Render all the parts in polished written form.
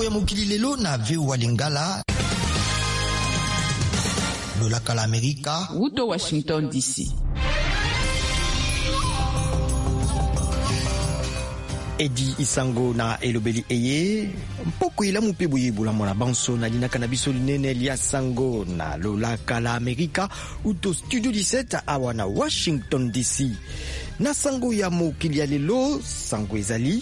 ya mokili lelo na VOA Lingala. Lolaka la Amerika. Uto Washington DC. Edi Isango na elobeli eye mpoko ila mupebu yebula mwana banso na linaka na biso linene lia sango na lolaka la Amerika uto Studio 17 awa na Washington DC. Na sango ya mokili ya lelo sango ezali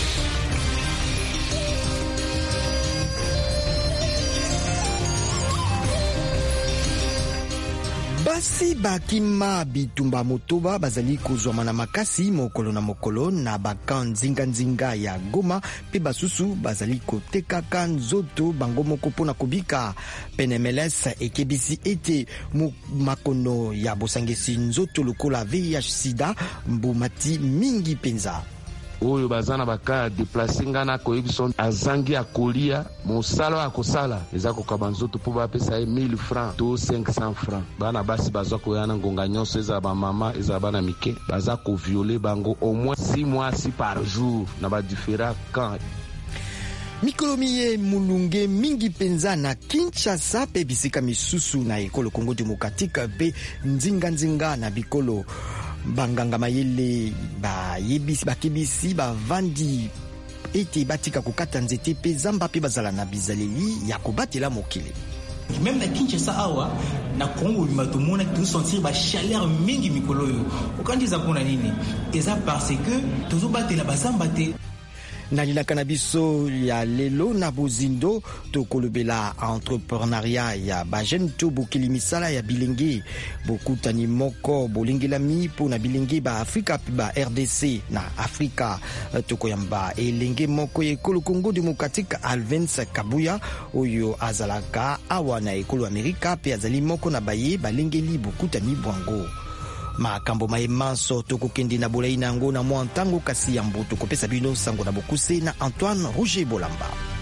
basi bakima bitumba motoba bazali kozwama na makasi mokolo na mokolo na bakan nzinga ya Goma pe basusu bazali kotekaka nzoto bango moko pona kobika. PNMLS ekebisi ete makono ya bosangesi nzoto lokola VIH/Sida mbumati mingi penza. Oyo bazana baka deplace ngana koyebison azangi akolia mosala akosala eza kokaba nzoto po bapesa 1000 francs to 500 francs. Bana basi bazwa koyana ngonga nyonso eza ba mama eza bana mike baza ko violer bango au moins 6 mois par jour na ba différents camps. Mikolomiye mulunge mingi penza na Kinshasa pe bisika misusu na ekolo Congo Democratique pe nzinga na bikolo banganga mayele ba yebisi bakebisi ba vandi ete batika kokata nzete pe zamba pe bazala na bizaleli ya kobatela mokili. Même na Kinshasa awa na Congo bimatomona tu sentir ba chaleur mingi mikolo yo. Okandiza pona nini? Eza parce que toujours batela bazamba te. Na lilaka na biso ya lelo na bozindo tokolobela entrepreneuriat ya bajene to bokili misala ya bilenge bokutani moko bolingelami po na bilenge ba Afrika pe ba RDC na Afrika. Tokoyamba elenge moko ekolo Congo Democratique Alvens Kabuya oyo azalaka awa na ekolo Amerika pe azali moko na baye balengeli bokutani bwango. Makambo maemanso tokokende na bolai nango na mwa ntango kasi ya mbutu kopesa bino sango na bokuse na Antoine Roger Bolamba.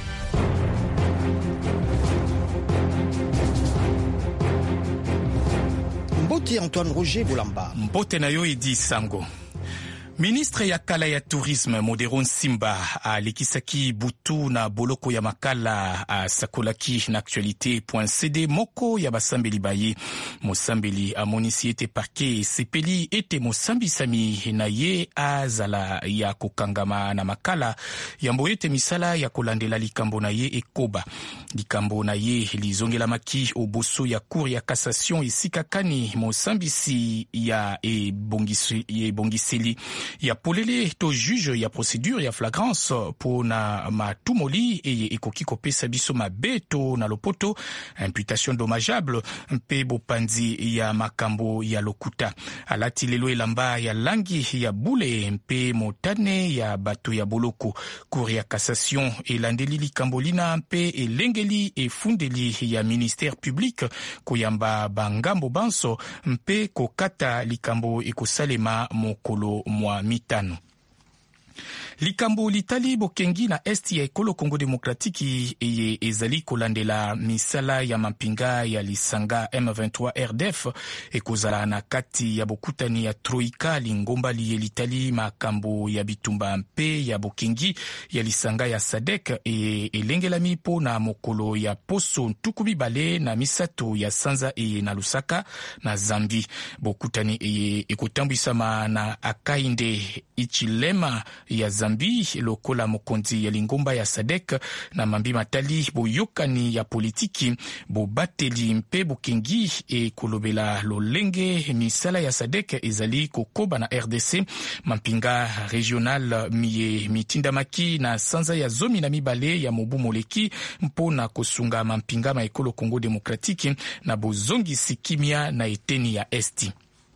Mbote Antoine Roger Bolamba. Mbote na yo Edi Sango. Ministre ya kala ya tourisme Modero Nsimba alikisaki butu na boloko ya makala sakolaki na actualité.cd moko ya basambeli baye mosambeli amonisi ete parke sepeli ete mosambisami na ye azala ya kokangama na makala yambo ete misala ya kolandela likambo na ye ekoba likambo na ye lizongelamaki oboso ya cour ya cassation esikakani mosambisi ya ebongiseli ya polele to juge ya procédure ya flagrance po na matumoli eye ekoki kopesa biso mabeto na lopoto imputation dommageable mpe bopanzi ya makambo ya lokuta alati lelo elamba ya langi ya bule mpe motane ya bato ya boloko. Cour ya cassation elandeli likambo lina mpe elengeli efundeli ya ministère public koyamba bangambo banso mpe kokata likambo ekosalema mokolo mwa mitano. Likambo litali bokengi na esti ya ekolo Congo Demokratiki eye ezali kolandela misala ya mampinga ya lisanga M23 RDF ekozala na kati ya bokutani ya Troika lingomba liye litali makambo ya bitumba mpe ya bokengi ya lisanga ya Sadek elengelami po na mokolo ya poso ntukubi bale na misato ya Sanza eye na Lusaka na Zambi. Bokutani eye ekotambwisama na Akainde Ichilema ya Zambi lokola mokonzi ya lingomba ya Sadek na mambi matali boyokani ya politiki bobateli mpe bokengi kolobela lolenge misala ya Sadek ezali kokoba na RDC mampinga regional miye mitindamaki na Sanza ya zomi na mibale ya mobu moleki mpona kosunga mampinga ma ekolo Congo Demokratiki na bozongi sikimia na eteni ya esti.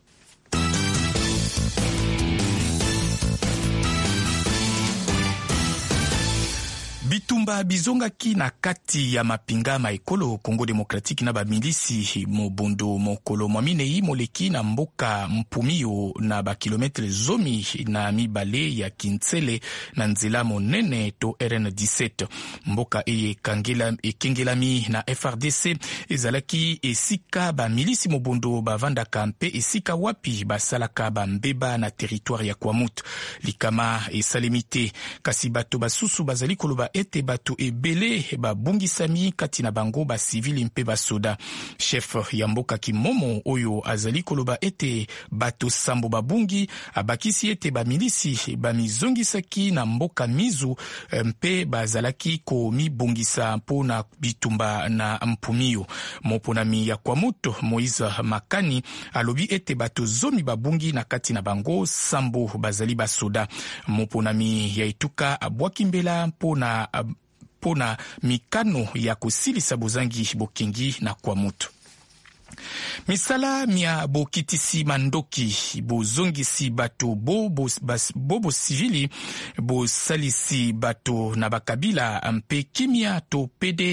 Bitumba bizongaki na kati ya mapinga ma ekolo Congo Demokratiki na bamilisi mobondo mokolo mwaminei moleki na mboka mpumio na bakilometre zomi na mibale ya Kintsele na nzela monene to RN17. Mboka ekengelami na FRDC ezalaki esika bamilisi mobondo bavandaka mpe esika wapi basalaka bambeba na territoire ya Kwamut. Likama esalemite kasi bato basusu bazali koloba ete ete bato ebele babungisami kati na bango basivili mpe basoda. Chef ya mboka Kimomo oyo azali koloba ete bato sambo babungi abakisi ete bamilisi bamizongisaki na mboka mizu mpe bazalaki komibungisa mpona bitumba na mpumio. Moponami ya Kwamuto Moïse Makani alobi ete bato zomi babungi na kati na bango sambo bazali basoda. Moponami ya Etuka abwaki mbela mpona mikano ya kosilisa bozangi bokengi na Kwamuto. Misala mia bokitisi mandoki bozongisi bato bobo civili bosalisi bato na bakabila mpe kimia to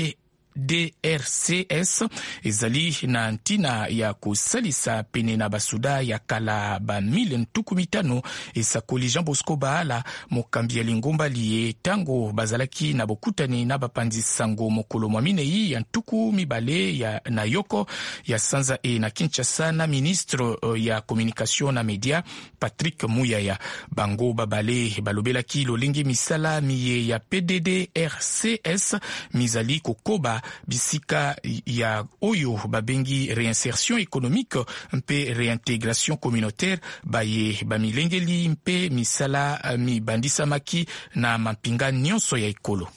DRCS ezali na ntina ya kosalisa pene na basuda ya kala ba 1500 esakoli Jean Bosco Baala mokambi ya Lingomba liye tango bazalaki na bokutani na bapandi sango mokolo mwa minei ya ntuku mibale ya na yoko ya sanza na Kinshasa na ministre ya communication na media Patrick Muyaya. Bango babale balobelaki lolenge misala miye ya PDDRCS mizali kokoba bisika ya oyo babengi réinsertion économique mpe réintégration communautaire baye bamilengeli mpe misala mibandisamaki na mampinga nyonso ya ekolo.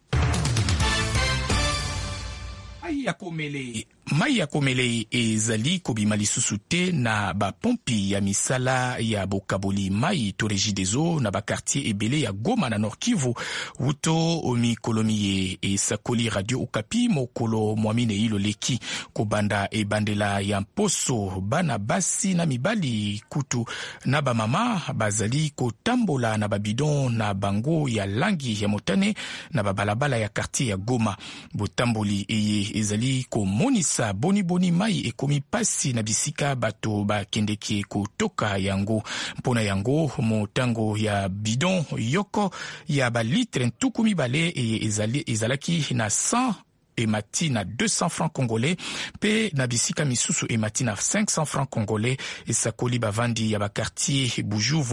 Mai ya komele ezali kobima lisusu te na bapompi ya misala ya bokaboli mai to Regideso na bakartier ebele ya Goma na Nord Kivu wuto mikolo miye esakoli Radio Okapi mokolo mwamine ilo leki kobanda ebandela ya mposo bana basi na mibali kutu na bamama bazali kotambola na babidon na bango ya langi ya motane na babalabala ya kartier ya Goma. Botamboli eye ezali komonisa boni mai ekomi pasi na bisika bato bakendeki kotoka yango. Mpona yango motango ya bidon yoko ya balitre ntuku mibale ezalaki na 100 emati na 200 francs congolais pe na bisika misusu emati na 500 francs congolais esakoli bavandi ya bakartier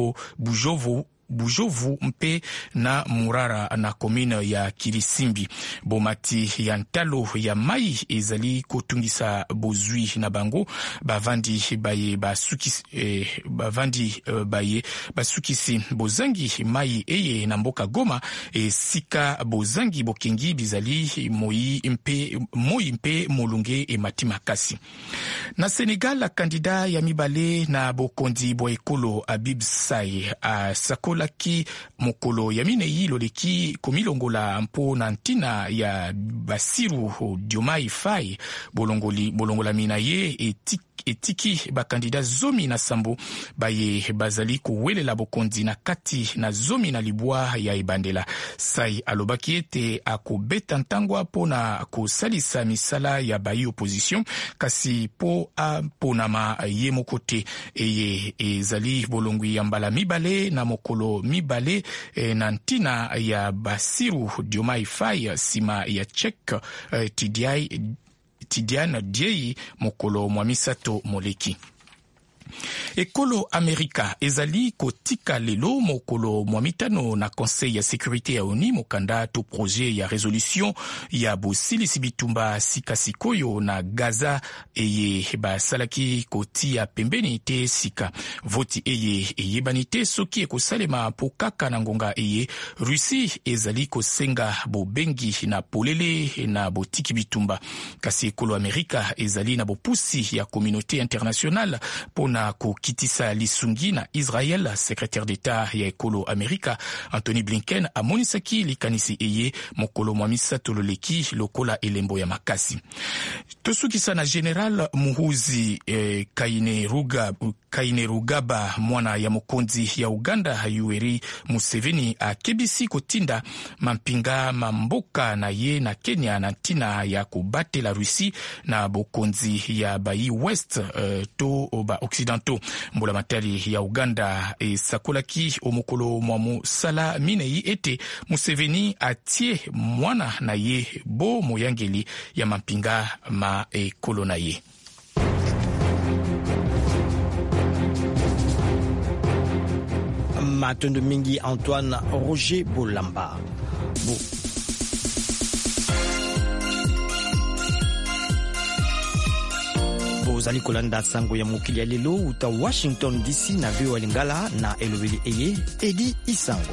Bujovu mpe na Murara na komine ya Kirisimbi. Bomati ya ntalo ya mai ezali kotungisa bozwi na bango bavandi baye basukisi bozangi mai eye na mboka Goma esika bozangi bokengi bizali moi mpe molunge emati makasi. Na Senegal kandida ya mibale na bokondi bwa ekolo Habib Saï a sakolaki mokolo ya minei loleki komilongola mpo na ntina ya Bassirou Diomaye Faye bolongola mina ye etiki bakandida zomi na sambo baye bazali kuwelela bokondi na kati na zomi na libwa ya ebandela. Sai alobaki ete akobeta ntangwa pona kosalisa misala ya bayi opposition kasi po aponama ye mokote eye ezali bolongwi ya mbala mibale na mokolo mibale na ntina ya Bassirou Diomaye Faye sima ya Cheikh Tidiane Dieye mokolo mwa misato moleki. Ekolo Amerika ezali kotika lelo mokolo mwa mitano na Conseil ya Sécurité ya ONU mokanda to projet ya résolution ya bosilisi bitumba sikasikoyo na Gaza eye basalaki kotia pembeni te sika. Voti eye eyebani te soki ekosalema po kaka na ngonga eye Russie ezali kosenga bobengi na polele na botiki bitumba. Kasi ekolo Amerika ezali na bopusi ya communauté internationale pona kokitisa lisungi na Israel. Secrétaire d'État ya ekolo Amerika Anthony Blinken amonisaki likanisi eye mokolo mwa misato loleki lokola elembo ya makasi. Tosukisa na General Muhoozi Kainerugaba mwana ya mokonzi ya Uganda Yoweri Museveni akebisi kotinda mampinga mamboka na ye na Kenya na ntina ya kobatela Russie na bokonzi ya bayi West to ba Occidentaux. Mbola matari ya Uganda sakolaki omokolo mwa mosala minei ete Museveni atie mwana na ye bo moyangeli ya mampinga ma ekolo na ye. Matondo mingi Antoine Roger Bolamba. bozali kolanda sango ya mokili ya lelo uta Washington DC na VOA Lingala na elobeli eye Edi Isango.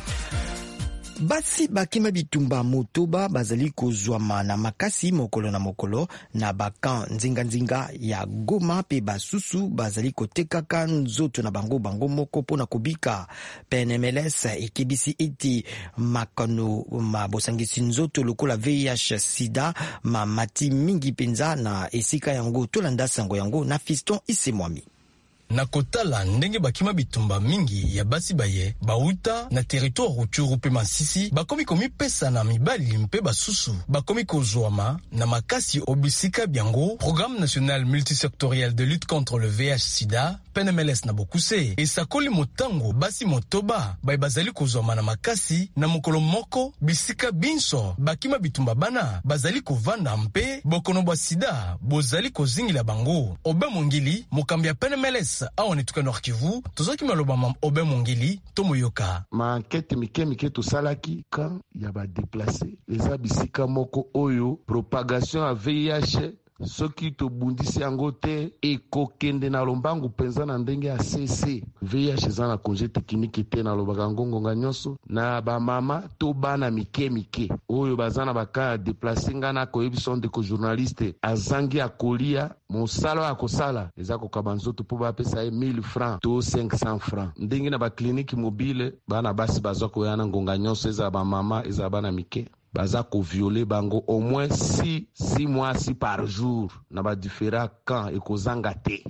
Basi bakima bitumba motoba bazali kozwama na makasi mokolo na mokolo na bakan nzinga ya Goma pe basusu bazali kotekaka nzoto na bango moko pona kubika. PNMLS ekebisi iti makano mabosangisi nzoto lokola VIH sida mati mingi penza na esika yango tolanda sango yango na Fiston Isemwami. Na kotala ndenge bakima bitumba mingi ya basi baye bauta na territoire Rutshuru pe Masisi bakomi komipesa na mibali mpe basusu bakomi kozwama na makasi obisika biango Programme national multisectoriel de lutte contre le VIH/Sida PNMLS na Bokuse esakoli motango basi motoba baye bazali kozwama na makasi na mokolo moko bisika binso bakima bitumba bana bazali kovanda mpe bokono bwa sida bozali kozingila bango. Obe Mongili mokambi ya PNMLS awa netuka Nord Kivu tozoki maloba Obe Mongili tomoyoka ma enquête mike tosalaki ka ya ba déplacer eza bisika moko oyo propagation ya VIH soki tobundisi yango te ekokende na lombangu penza na ndenge ya CC. VIH eza na congé technique te na lobaka ngonga nyonso na ba mama to bana mike oyo bazana baka déplacer ngana koyebiso ndeko journaliste azangi akolia mosala ya kosala eza kokaba nzoto po bapesa 1000 francs to 500 francs ndenge na ba clinique mobile bana basi bazwa koyana ngonga nyonso eza ba mama eza bana mike baza ko violer bango au moins 6 mois par jour na ba différents camps ekozanga te.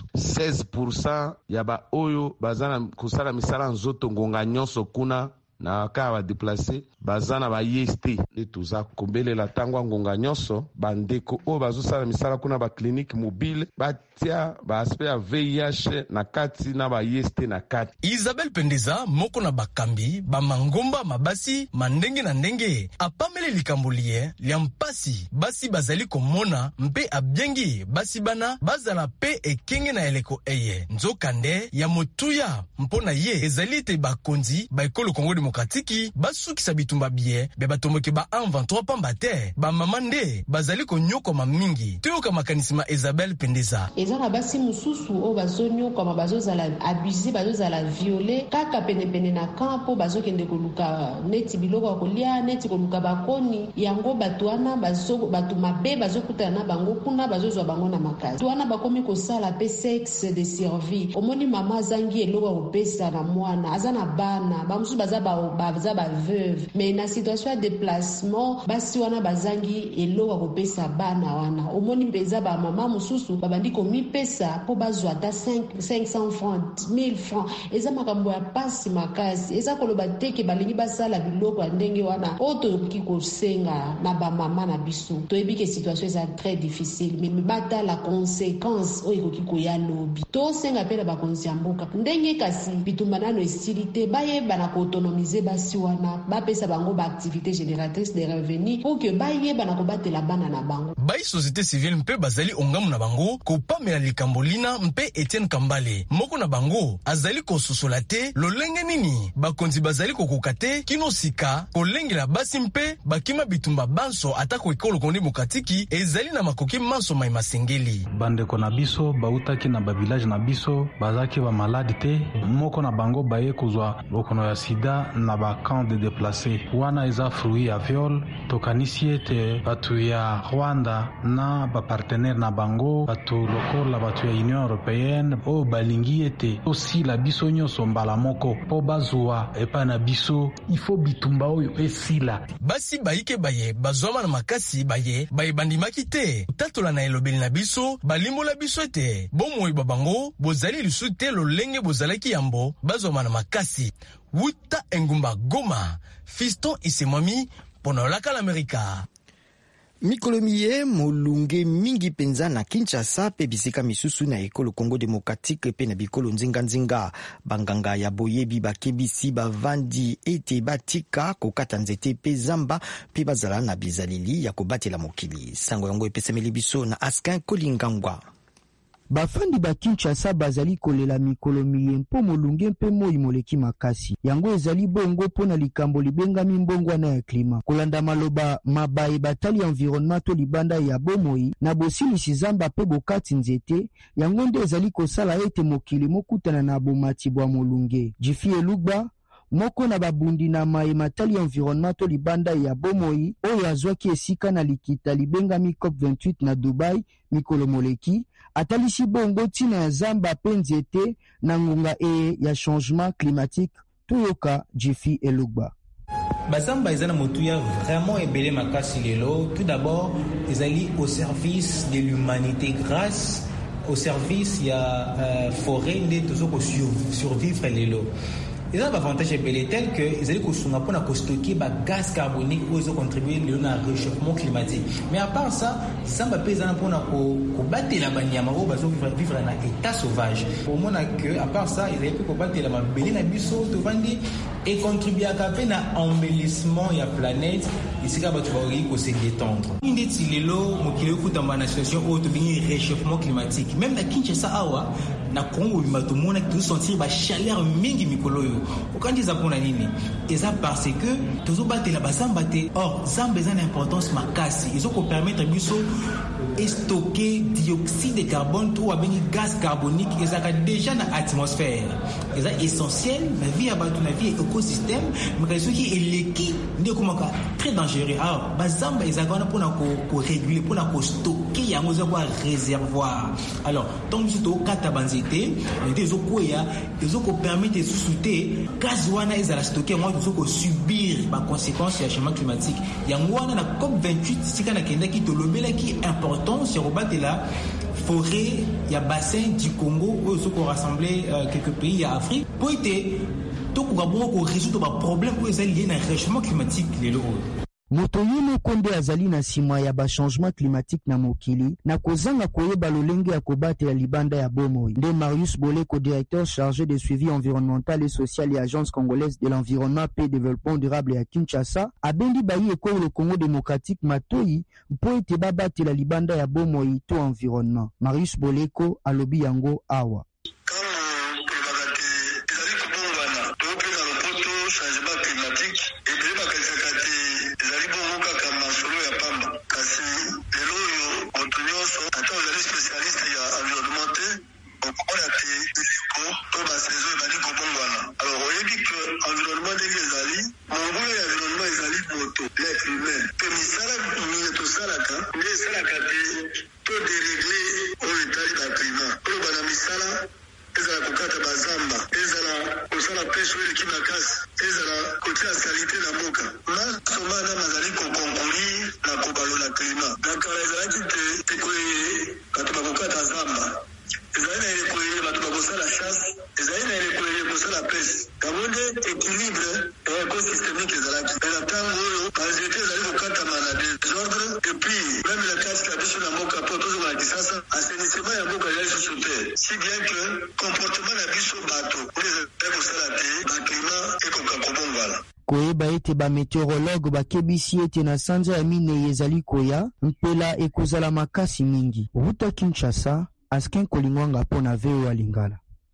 16% ya ba oyo bazana kusala misala nzoto ngonga nyonso kuna na ka ba déplacer bazana ba yeste ne tuza kombelela tangwa ngonga nyonso bandeko o bazosala misala kuna ba clinique mobile batia ba aspect ya VIH na kati na ba yeste na kati. Isabelle Pendeza moko na bakambi ba mangomba mabasi mandenge na ndenge apamele likambolie liampasi basi bazali komona mpe abyengi basi bana bazala pe ekenge na eleko eye nzokande ya motuya mpona ye ezali te bakonzi ba ekolo Kongo Demokratiki basukisa bitumba bie be batomboke ba 23 pamba te ba mamande bazali konyoko mamingi tuyoka makanisima Isabelle Pendeza ezana basi mususu o bazonyo koma bazozala abuser bazozala violer kaka pene na kampo bazokende koluka neti biloko kolia neti koluka bakoni yango batuana batu mabe bazokutana na bango kuna bazozwa bango na makasi tuana bakomi kosala pe sexe de survie omoni mama zangi eloko kopesa na mwana azana bana bamusu baza ba veuve mais na situation de déplacement basi wana bazangi eloko kopesa bana wana omoni mbeza ba mama mususu babandi komi pesa po bazwa ta 500 francs 1000 francs eza makambo ya pasi makasi eza koloba teke balingi basala biloko ndenge wana oto kikosenga na ba mama na biso toyebi ke situation eza très difficile mais bata la conséquence oyo kikoya lobi to senga pela ba konsiamboka ndenge kasi bitumba nano estilité baye bana ko autonomiser basi wana bapesa bango ba activité génératrice de revenus pour que baye bana ko batela bana na bango bayi société civile mpe bazali ongamu na bango kopamela likambolina mpe Etienne Kambale moko na bango azali kososola te lolenge nini bakonzi bazali kokoka te kino sika kolengela basi mpe bakima bitumba banso atako ekolo Kongo Demokratiki ezali na makoki manso mai masengeli bandeko na biso bautaki na ba village na biso bazaki ba malade te moko na bango baye kozwa bokono ya sida na ba camp de déplacés wana eza fruit ya viol tokanisi ete batu ya Rwanda na ba partenaire na bango batu lokola batu ya Union Européenne o balingi ete osi la biso nyonso mbala moko po bazwa epa na biso ifo bitumba oyo esila basi bayike baye bazwama na makasi baye bandimaki te tatola na elobeli na biso balimbola biso ete bomoi babango bozali lisusu te lolenge bozalaki yambo bazwama na makasi wuta engumba Goma Fiston Isemwami pona olaka l'Amerika. Mikolomi ye molunge mingi penza na Kinshasa pe bisika misusu na ekolo Congo Démocratique pe na bikolo nzinga banganga ya boyebi bakebisi bavandi ete batika kokata nzete pe zamba pe bazala na bizalili ya kobatela mokili sango yango epesemeli biso na Askin Kolingangwa. bafandi ba Kinshasa bazali kolela mikolo miyempo molunge mpe moi moleki makasi yango ezali bongo pona likambo libengami mbongwana ya klima kolanda maloba mabaye batali environnement to libanda ya bomoi na bosilisi zamba pe bokati nzete yango nde ezali kosala ete mokili mokutana na bomati bwa molunge Jifi Elugba moko na babundi na mai matali environnement to libanda ya bomoi oyo azwaki esika na likita libengami COP28 na Dubai mikolo moleki atalisi bongo tina ya zamba pe nzete na ngonga ya changement climatique toyoka Jifi Elugba. Bazamba ezana motuya vraiment ebele makasi lelo. Tout d'abord, ils allaient au service de l'humanité grâce au service ya forêt de toujours survivre lelo. Ils ont un avantage tel qu'ils allaient stocker le gaz carbonique où ils ont contribué au réchauffement climatique. Mais à part ça, ça va peser pour battre la banyama où ils vivre dans un état sauvage. Pour moi, à part ça, ils allaient battre la banyama et contribuer à l'embellissement de la planète. Ici, là, tu vas se détendre. Il y a une situation où il y a un réchauffement climatique. Même à Kinshasa, na Congo, il y a tout sentir la chaleur mingi mikoloyo. Quand ils apprennent nini, et ça parce que tous battent la bazamba te. Or, zamba a une importance makasi. Ils ont permettre de stocker dioxyde de carbone ou gaz carbonique. Ils ont déjà dans l'atmosphère. Ils sont essentiels. La vie à bâton, la vie écosystème. Mais ce qui est l'équipe, très dangereux. Alors, bazamba ils ont pour réguler, pour stocker, il y a un réservoir. Alors, tant que tu as katabanzite, ils ont permis de soutenir gaz wana ezala stocker moi tozoko subir ba conséquences ya changement climatique yango wana na COP28 sika na kenda ki tolobela ki importance ya kobatela forêt ya bassin du Congo où ils ont rassemblé quelques pays ya Afrique pour été to ko bongo résoudre ba problème où ezali lié na réchauffement climatique lelo. Moto yino konde azali na sima ya ba changement climatique na mokili na kozanga koyeba lolenge ya kobate ya libanda ya bomoi. Nde Marius Boleko, directeur chargé de suivi environnemental et social et agence congolaise de l'environnement et développement durable ya Kinshasa abendi bayi ekolo le Congo démocratique matoi mpo ete babate la libanda ya bomoi to environnement. Marius Boleko alobi yango awa. Koyeba ete ba meteorologue bakebisi ete na sanza ya mine ezali koya mpela ekozala makasi mingi. Ruta Kinshasa, Askin Kolingwanga pona VOA Lingala.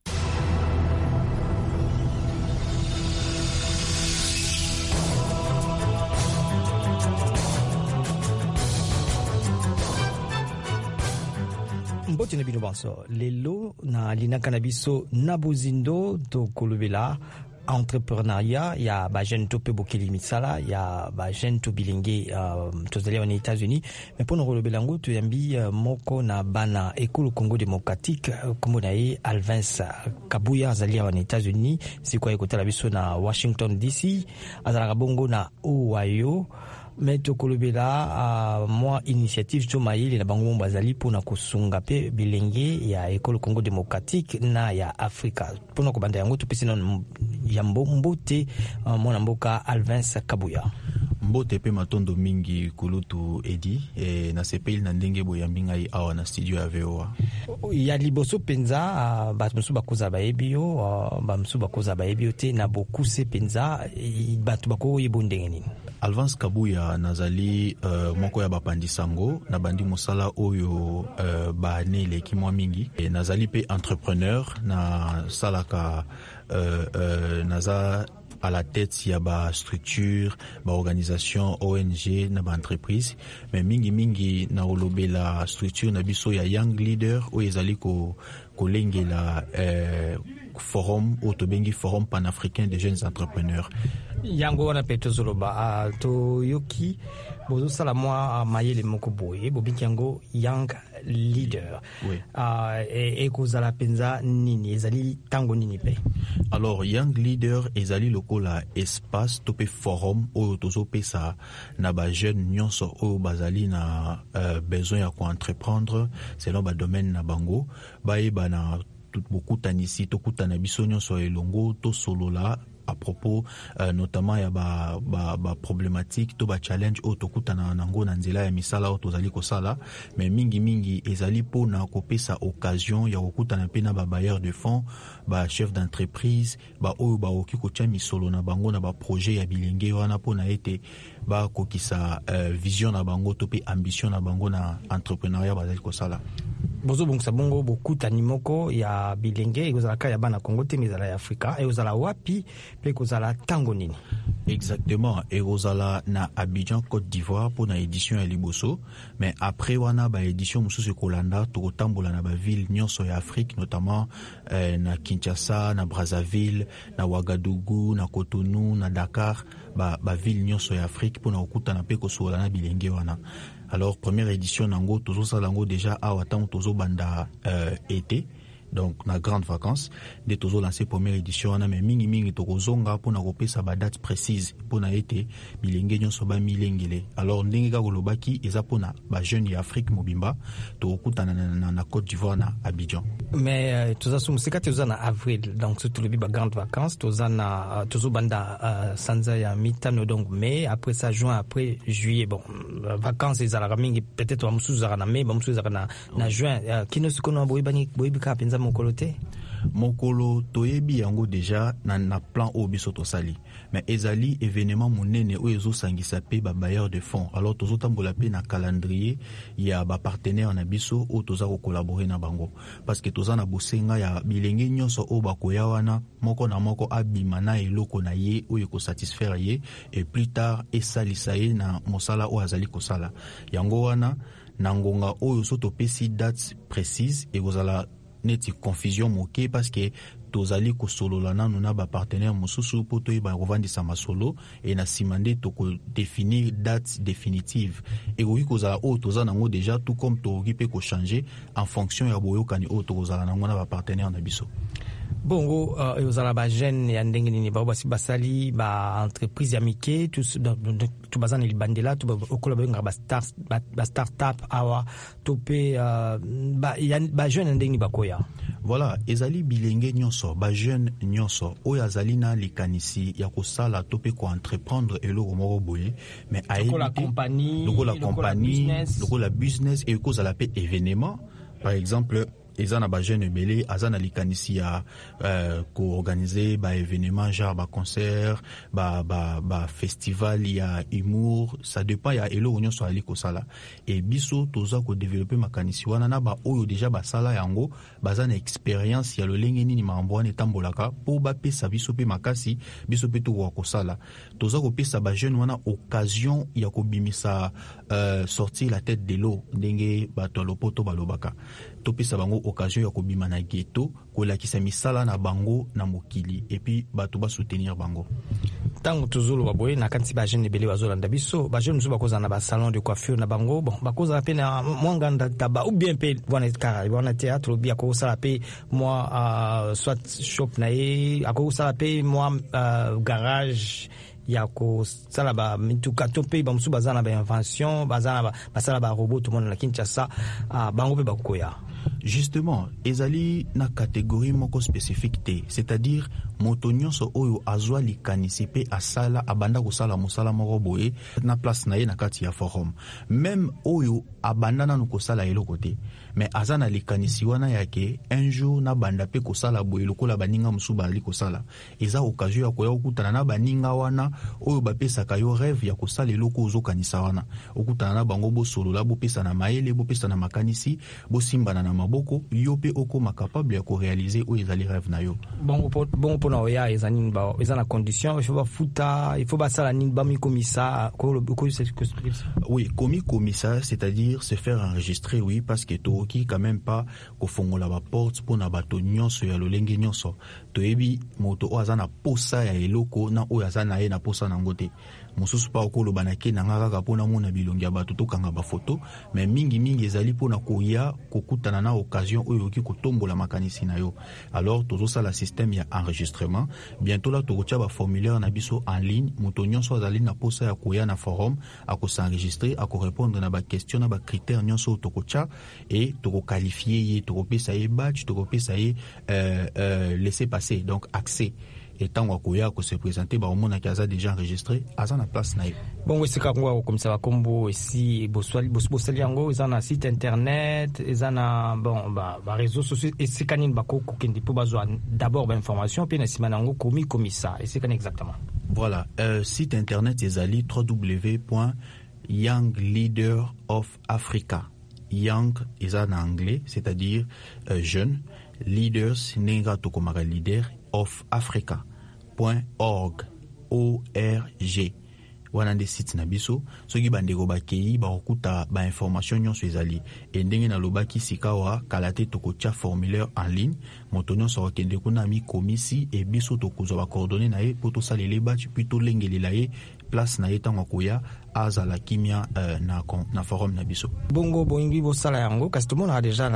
Mboti na bino banso lelo na linaka na biso na bozindo to kolobela entrepreneuriat ya ba jeune to pe bokeli misala ya ba jeune to bilenge tozali aux États-Unis mais pour nous kolobela ngo to yambi moko na bana ekolo Congo démocratique kombo na ye Alvins Kabuya azali aux États-Unis siko ekotala biso na Washington DC azala bongo na Ohio. Mais tokolobela moi initiative jomaili na bango bazali pona kosunga pe bilenge ya ekolo Congo démocratique na ya Afrika pona kobanda yango tupesi na ya mbote mwana mboka Alvins Kabuya. mbote pe matondo mingi kulutu edi na sepeli na ndenge boyambi ngai awa na studio ya VOA. Ya liboso penza bato mosusu bakoza bayebi yo bamosusu bakoza bayebi yo te na bokuse penza bato bakoyeba ndenge nini? Alvance Kabuya nazali moko ya bapandisango na bandi mosala oyo baane eleki mwa mingi nazali pe entrepreneur na salaka naza à la tête ya ba structure ba organisation ONG na ba entreprise mais mingi na olobela structure na biso ya young leader o ezali ko lengela forum otobengi forum panafricain des jeunes entrepreneurs yango wana pe tozoloba to yoki bozo sala mwa mayele moko boye bobiki yango young leader. Oui. Et kozala penza nini ezali tango nini pe? Alors young leader ezali lokola espace tope forum oyo tozopesa na ba jeune nyonso oyo bazali na besoin ya ko entreprendre selon ba domaine na bango bayeba na beaucoup tanisi tokutana biso nyonso elongo to solola à propos notamment ya ba problématique to ba challenge o tokutana nango na nzela ya misala o tozali kosala mais mingi ezali po na kopesa occasion ya kokutana pe na ba bailleur de fonds ba chef d'entreprise ba oyo ba oki kotia misolo na bango na ba projet ya bilenge wana po na ete ba kokisa vision na bango to pe ambition na bango na entrepreneuriat bazali kosala. Bozo bongisa bongo bokutani moko ya bilenge ekozala ka ya bana Congo te mizala ya Afrika ekozala wapi pe kozala tango nini? Exactement, ekozala na Abidjan Côte d'Ivoire pour na édition ya liboso mais après wana ba édition mususu kolanda to kotambola na ba ville nyonso ya Afrique notamment na Kinshasa, na Brazzaville, na Ouagadougou, na Cotonou, na Dakar ba ville nyonso ya Afrique pour na okutana pe kosola na bilenge wana. Alors première édition nango tozo salango déjà awa tango tozo banda été donc na grande vacances de tozo lancer première édition wana mais mingi tokozonga pona kopesa ba date précise pona été bilenge nyonso ba milengele. Alors ndenge ka kolobaki eza pona ba jeune ya Afrique mobimba to kutana na Côte d'Ivoire na Abidjan. Mais toza sumusika toza na avril donc surtout le ba grande vacances toza na tozo banda sanza ya mitano donc mai après ça juin après juillet bon vacances ezala mingi peut-être wa musuzu za na mai ba musuzu za na juin kino sikono boyibi ka penza mokolo te mokolo toyebi yango déjà na plan o biso tosali mais ezali événement monene o ezo sangisa pe ba bailleur de fonds. Alors tozo tambola pe na calendrier ya ba partenaire na biso o toza ko collaborer na bango parce que toza na bosenga ya bilenge nyonso o bakoya wana moko na moko abima na eloko na ye o yeko satisfaire ye et plus tard esalisa ye na mosala o azali kosala yango wana na ngonga oyo so topesi date précise ekozala neti confusion moke parce que tozali kosolola nanu na ba partenaire mosusu po toyeba kovandisa masolo et na simande to ko définir date définitive et oyi kozala o toza nango déjà tout comme to okipe ko changer en fonction ya boyokani o tokozala nango na ba partenaire na biso. Bongo ezala ba jeune ya ndenge nini ba basali ba entreprise ya mike tout bazana libandela tout okola ba start-up awa topé ba jeune ndenge bakoya. Voilà, ezali bilenge nyonso ba jeune nyonso oyo azali na likanisi ya kosala topé ko entreprendre eloko moko boye mais la compagnie lokola business et kozala pe événement par exemple ezana ba jeune belé azana likanisi ya ko organiser ba événement genre ba concert ba festival ya humour ça dépend ya elo nyonso ali ko sala et biso toza ko développer makanisi wana na ba oyo déjà ba sala yango bazana expérience ya lolenge nini mambo wana tambolaka po ba pesa biso pe makasi biso pe to ko sala toza ko pesa ba jeune wana occasion ya ko bimisa sortir la tête de l'eau ndenge ba to lopoto balobaka to pesa bango occasion ya kobima na ghetto kolakisa misala na bango na mokili et puis bato ba soutenir bango tango tozolo baboye na kanti ba jeune belé bazolanda biso ba jeune musuba koza na ba salon de coiffure na bango bon bakoza pe na mwanganda taba ou bien pe wana kara wana théâtre bien ko sala pe moi soit shop na ye ako sala pe moi garage yako sala ba mituka tope ba musuba zana ba invention bazana ba sala ba robot tout monde na Kinshasa bango pe bakoya. Justement ezali na catégorie moko spécifique, c'est-à-dire moto nyonso oyo azwa likanisi pe asala abanda kosala mosala moko boye na place na ye na kati ya forum, même oyo abanda nanu kosala eloko te mais aza na likanisi wana yake un jour na banda pe kosala boye lokola baninga mosusu bali kosala, eza occasion ya koya okutana na baninga wana oyo bapesaka yo rêve ya kosala eloko ozokanisa wana, okutana na bango bosolola, bopesa na mayele, bopesa na makanisi, bosimbana na maboko, yo pe okoma capable ya korealize oyo ezali rêve na yo. Bon pona oya ezani ba ezana condition, il faut ba futa, il faut ba sala nini ba mi komisa ko oui, commis commissar, c'est-à-dire se faire enregistrer, oui, parce que to qui quand même pas ko fongola ba porte pona bato nyonso ya lolenge nyonso to ebi moto o azana posa ya eloko na o azana ye na posa na ngote mosusu pa okolo banake na ngaka pona mona bilongi ya bato to kanga ba photo, mais mingi ezali pona koya kokutana na occasion oyo ki kotombola makanisi na yo. Alors tozo sala système ya enregistrement, bientôt là tokotia ba formulaire na biso en ligne, moto nyonso azali na posa ya koya na forum ako s'enregistrer, ako répondre na ba question na ba critères nyonso tokotia et toko qualifier ye, toko pesa ye badge, toko pesa ye laisser passer, donc accès. Et tant qu'on se présenter, bah au monde qui a déjà enregistré, à la place naïve. Bon, oui, c'est comme ça, comme ici, Bossaliango, ils ont un site internet, ils ont un bon, réseaux sociaux, et c'est quand même d'abord l'information, puis c'est maintenant comme ça, et c'est quand exactement. Voilà, site internet, ils ont www.Young Leader of Africa. Young, ils ont en anglais, c'est-à-dire jeune, leaders, nenga tokomara leader, of Africa.org ORG wana nde site na biso soki bandeko bakei bakokuta ba information nyonso ezali e ndenge na lobaki sikawa kalate tokotia formulaire en ligne moto nyonso akende kuna mi komisi e biso tokozwa ba coordonnées na ye po tosalele batch puis tolengelela ye place na ye ntango akoya azala kimia na forum na biso. Bongo boingi bosala yango kasi tout le monde a déjà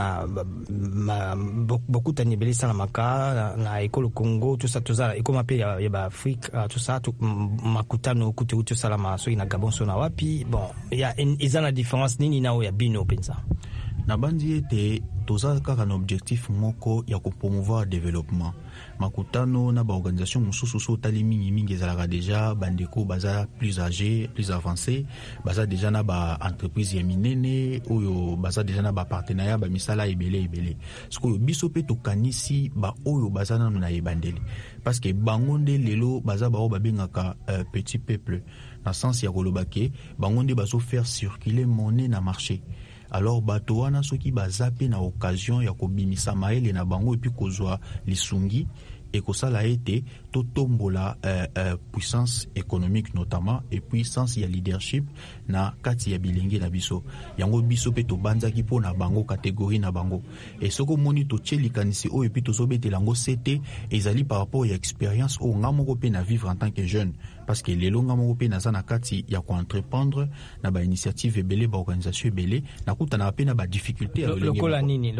beaucoup de nibeli sala maka na école Congo tout ça école mapé ya ba Afrique tout ça tout makutano kutu tout ça la maso ina Gabon sona wapi bon ya izana différence nini nao ya bino pensa na bandi ete toza kaka na objectif moko ya ko promouvoir développement makutano na ba organisation mususu so tali mingi ezalaka déjà bandeko baza plus âgés plus avancés baza déjà na ba entreprise ya minene oyo baza déjà na ba partenariat ba misala ebele siko biso pe tokanisi ba oyo baza na ebandeli parce que bangonde lelo baza ba o babengaka petit peuple na sens ya kolobake bangonde bazo faire circuler monnaie na marché. Alors bato wana soki bazape na occasion ya kobimisa maele na bango epi kozwa lisungi et kosala ete to tombola puissance économique notamment et puissance ya leadership na kati ya bilenge na biso yango biso pe to banzaki po na bango catégorie na bango et soko moni to tchelikanisi o epi to sobetela ngo CT ezali par rapport ya expérience o ngamoko pe na vivre en tant que jeune parce que lelo ngamoko pe na sana kati ya ko entreprendre na ba initiative ebele ba organisation ebele na kutana pe na ba difficulté lokola nini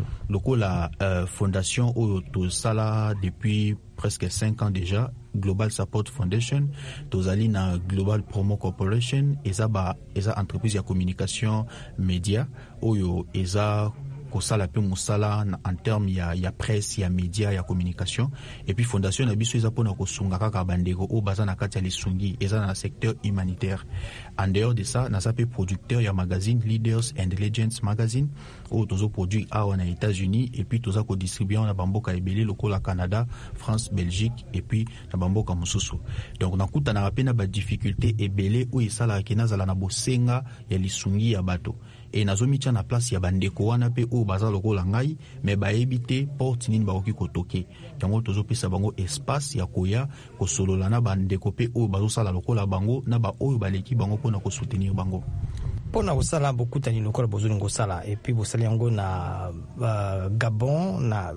lokola fondation o to sala depuis presque 5 ans déjà, Global Support Foundation, tozali na Global Promo Corporation, eza entreprise ya communication média, oyo eza kosala pe musala en termes ya presse, ya média, ya communication, et puis fondation na biso eza pona kosunga kaka bandeko o baza na kati ya lisungi, eza na secteur humanitaire. En dehors de ça, nasa pe producteur ya magazine Leaders and Legends magazine, o tozo produit awa na États-Unis, et puis toza ko distribuer na bamboka ebele lokola Canada, France, Belgique, et puis na bamboka mosusu. Donc na kuta na pe na ba difficulté ebele o esala ke nazala na bosenga ya lisungi ya bato. Et nazomitia na place ya bandeko wana pe o baza lokola ngai mais baebite porte nini bakoki kotoke yango tozopesa bango espace ya koya kosolola na bandeko pe o bazosala lokola bango na ba oyo baleki bango mpona kosoutenir bango pona kosala bokutani lokola bozoli ngosala et puis bosali yango na Gabon na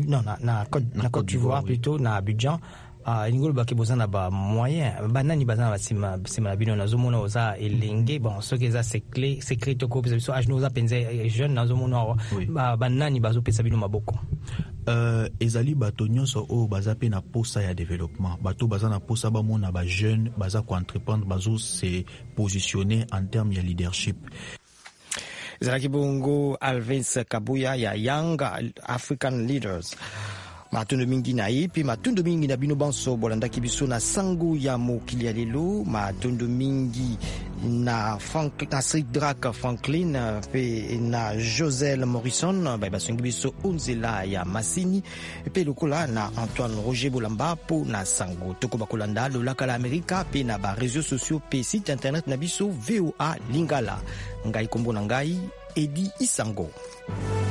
Côte d'Ivoire plutôt na Abidjan. Ingolo baki bozana ba moyen banani bazana basima la bino nazomona oza elenge bon ce que ça c'est clé to ko biso ajno oza penze jeune nazomona banani bazo pesa bino maboko ezali bato nyonso o baza pe na posa ya développement bato baza na posa ba mona ba jeune baza ko entreprendre bazo se positionner en termes ya leadership. Zalaki bongo Alvins Kabuya ya Young African Leaders. matondo mingi na ye mpe matondo mingi na bino banso bolandaki biso na sango ya mokili ya lelo. Matondo mingi na Cedric Franklin mpe na Josel Morrison basungi biso onzela ya masini mpe lokola na Antoine Roger Bolamba po na sango toko bakolanda lolaka la Amerika mpe na ba réseaux sociaux mpe site internet na biso VOA Lingala. Ngai kombo na ngai Edi Isango.